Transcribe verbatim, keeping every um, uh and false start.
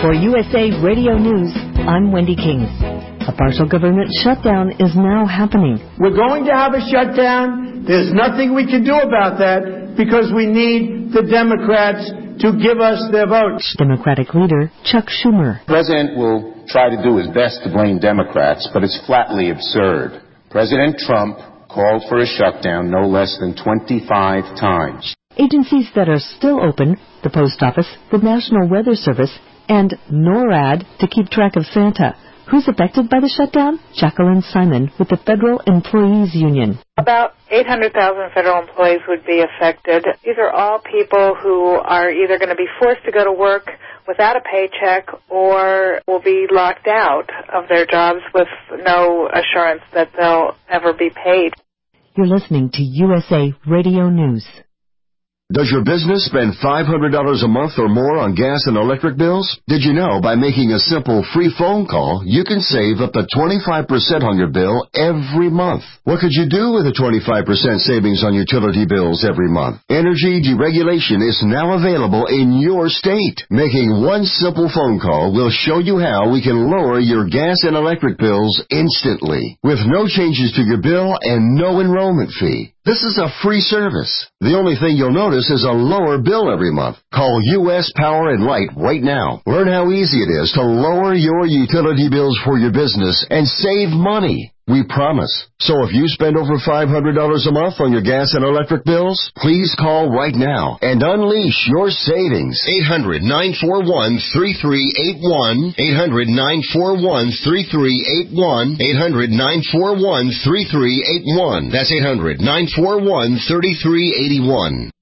For U S A Radio News, I'm Wendy King. A partial government shutdown is now happening. We're going to have a shutdown. There's nothing we can do about that because we need the Democrats to give us their votes. Democratic leader Chuck Schumer. The president will try to do his best to blame Democrats, but it's flatly absurd. President Trump called for a shutdown no less than twenty-five times. Agencies that are still open, the Post Office, the National Weather Service, and NORAD to keep track of Santa. Who's affected by the shutdown? Jacqueline Simon with the Federal Employees Union. About eight hundred thousand federal employees would be affected. These are all people who are either going to be forced to go to work without a paycheck or will be locked out of their jobs with no assurance that they'll ever be paid. You're listening to U S A Radio News. Does your business spend five hundred dollars a month or more on gas and electric bills? Did you know by making a simple free phone call, you can save up to twenty-five percent on your bill every month? What could you do with a twenty-five percent savings on utility bills every month? Energy deregulation is now available in your state. Making one simple phone call will show you how we can lower your gas and electric bills instantly, with no changes to your bill and no enrollment fee. This is a free service. The only thing you'll notice is a lower bill every month. Call U S Power and Light right now. Learn how easy it is to lower your utility bills for your business and save money. We promise. So if you spend over five hundred dollars a month on your gas and electric bills, please call right now and unleash your savings. eight hundred, nine four one, three three eight one. eight hundred, nine four one, three three eight one. eight hundred, nine four one, three three eight one. That's eight hundred, nine four one, three three eight one.